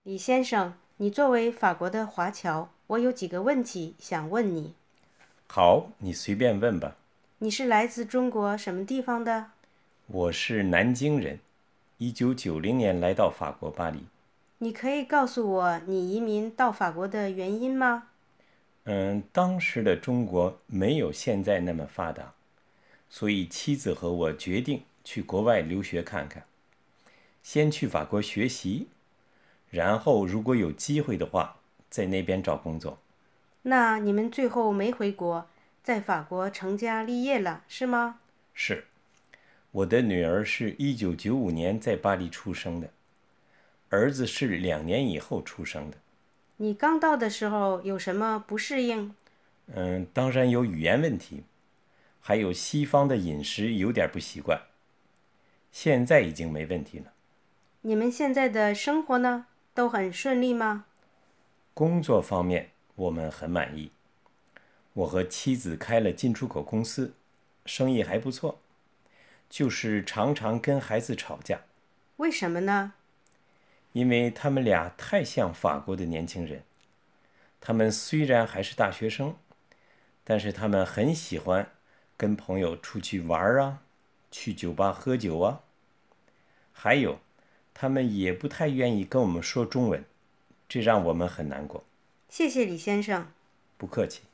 李先生，你作为法国的华侨，我有几个问题想问你。 好，你随便问吧。 你是来自中国什么地方的？ 我是南京人，1990年来到法国巴黎。 你可以告诉我你移民到法国的原因吗？ 当时的中国没有现在那么发达，所以妻子和我决定去国外留学看看，先去法国学习，然后如果有机会的话，在那边找工作。 那你们最后没回国，在法国成家立业了，是吗？ 是，我的女儿是1995年在巴黎出生的，儿子是2年以后出生的。 你刚到的时候有什么不适应？ 当然有语言问题，还有西方的饮食有点不习惯，现在已经没问题了。 你们现在的生活呢，都很顺利吗？ 工作方面我们很满意，我和妻子开了进出口公司，生意还不错，就是常常跟孩子吵架， 为什么呢？ 因为他们俩太像法国的年轻人。他们虽然还是大学生，但是他们很喜欢跟朋友出去玩啊，去酒吧喝酒啊，还有他们也不太愿意跟我们说中文，这让我们很难过。 谢谢李先生。 不客气。